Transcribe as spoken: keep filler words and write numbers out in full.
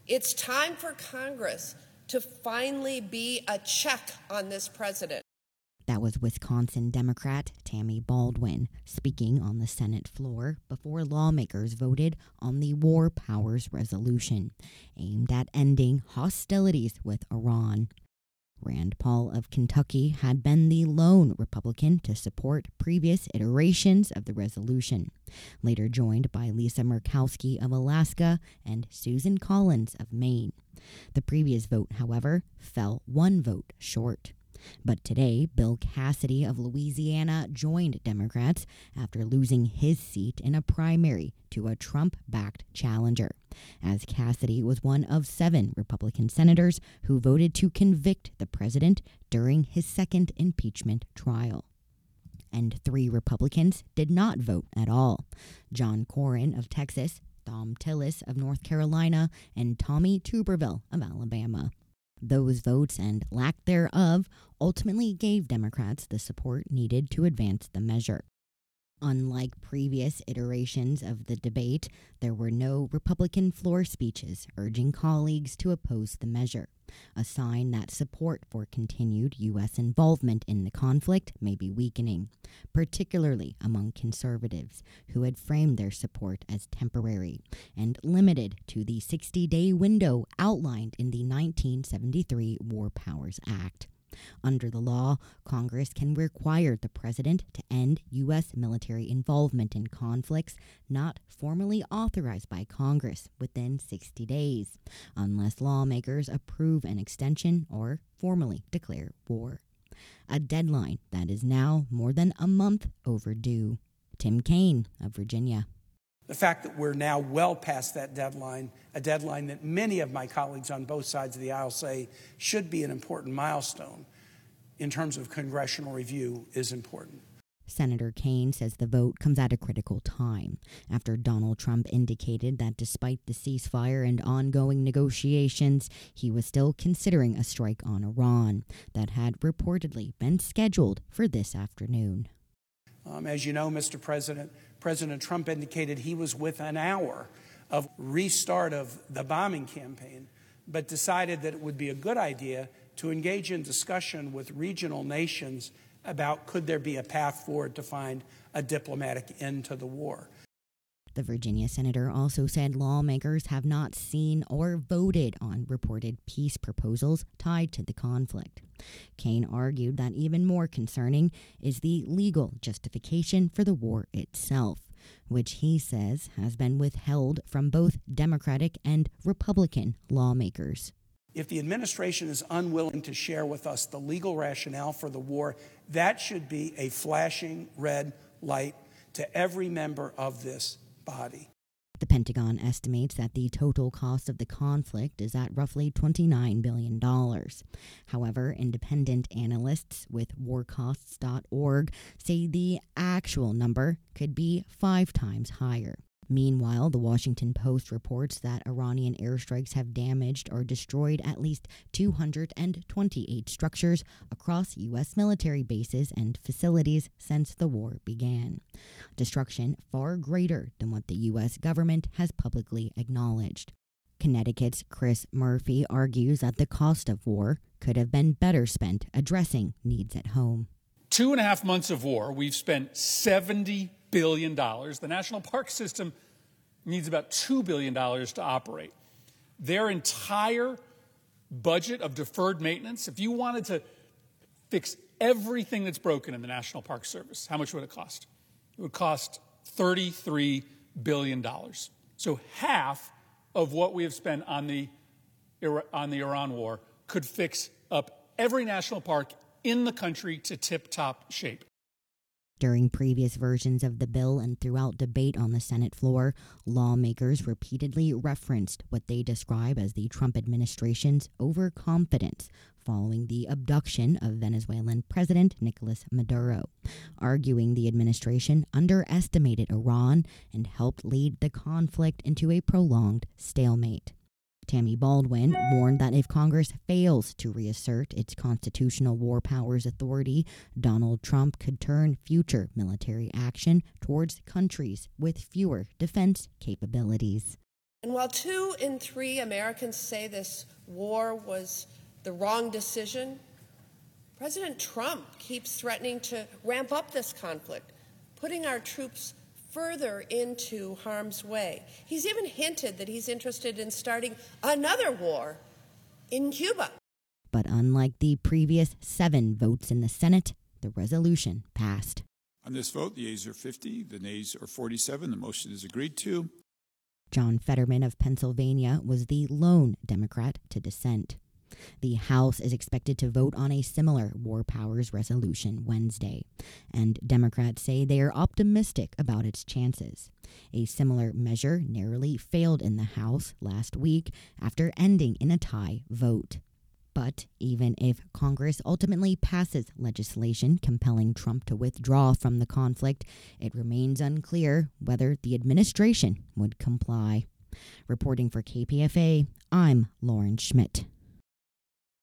It's time for Congress to finally be a check on this president. That was Wisconsin Democrat Tammy Baldwin speaking on the Senate floor before lawmakers voted on the War Powers Resolution, aimed at ending hostilities with Iran. Rand Paul of Kentucky had been the lone Republican to support previous iterations of the resolution, later joined by Lisa Murkowski of Alaska and Susan Collins of Maine. The previous vote, however, fell one vote short. But today, Bill Cassidy of Louisiana joined Democrats after losing his seat in a primary to a Trump-backed challenger, as Cassidy was one of seven Republican senators who voted to convict the president during his second impeachment trial. And three Republicans did not vote at all: John Cornyn of Texas, Thom Tillis of North Carolina, and Tommy Tuberville of Alabama. Those votes and lack thereof ultimately gave Democrats the support needed to advance the measure. Unlike previous iterations of the debate, there were no Republican floor speeches urging colleagues to oppose the measure, a sign that support for continued U S involvement in the conflict may be weakening, particularly among conservatives who had framed their support as temporary and limited to the sixty-day window outlined in the nineteen seventy-three War Powers Act. Under the law, Congress can require the president to end U S military involvement in conflicts not formally authorized by Congress within sixty days, unless lawmakers approve an extension or formally declare war. A deadline that is now more than a month overdue. Tim Kaine of Virginia. The fact that we're now well past that deadline, a deadline that many of my colleagues on both sides of the aisle say should be an important milestone in terms of congressional review, is important. Senator Kaine says the vote comes at a critical time after Donald Trump indicated that despite the ceasefire and ongoing negotiations, he was still considering a strike on Iran that had reportedly been scheduled for this afternoon. Um, as you know, Mister President, President Trump indicated he was within an hour of restart of the bombing campaign, but decided that it would be a good idea to engage in discussion with regional nations about could there be a path forward to find a diplomatic end to the war. The Virginia senator also said lawmakers have not seen or voted on reported peace proposals tied to the conflict. Kaine argued that even more concerning is the legal justification for the war itself, which he says has been withheld from both Democratic and Republican lawmakers. If the administration is unwilling to share with us the legal rationale for the war, that should be a flashing red light to every member of this body. The Pentagon estimates that the total cost of the conflict is at roughly twenty-nine billion dollars. However, independent analysts with war costs dot org say the actual number could be five times higher. Meanwhile, the Washington Post reports that Iranian airstrikes have damaged or destroyed at least two hundred twenty-eight structures across U S military bases and facilities since the war began. Destruction far greater than what the U S government has publicly acknowledged. Connecticut's Chris Murphy argues that the cost of war could have been better spent addressing needs at home. Two and a half months of war, we've spent seventy billion dollars. The National Park System needs about two billion dollars to operate. Their entire budget of deferred maintenance, if you wanted to fix everything that's broken in the National Park Service, how much would it cost? It would cost thirty-three billion dollars. So half of what we have spent on the, on the Iran war could fix up every national park in the country to tip-top shape. During previous versions of the bill and throughout debate on the Senate floor, lawmakers repeatedly referenced what they describe as the Trump administration's overconfidence following the abduction of Venezuelan President Nicolas Maduro, arguing the administration underestimated Iran and helped lead the conflict into a prolonged stalemate. Tammy Baldwin warned that if Congress fails to reassert its constitutional war powers authority, Donald Trump could turn future military action towards countries with fewer defense capabilities. And while two in three Americans say this war was the wrong decision, President Trump keeps threatening to ramp up this conflict, putting our troops further into harm's way. He's even hinted that he's interested in starting another war in Cuba. But unlike the previous seven votes in the Senate, the resolution passed. On this vote, the yeas are fifty, the nays are forty-seven. The motion is agreed to. John Fetterman of Pennsylvania was the lone Democrat to dissent. The House is expected to vote on a similar war powers resolution Wednesday, and Democrats say they are optimistic about its chances. A similar measure narrowly failed in the House last week after ending in a tie vote. But even if Congress ultimately passes legislation compelling Trump to withdraw from the conflict, it remains unclear whether the administration would comply. Reporting for K P F A, I'm Lauren Schmidt.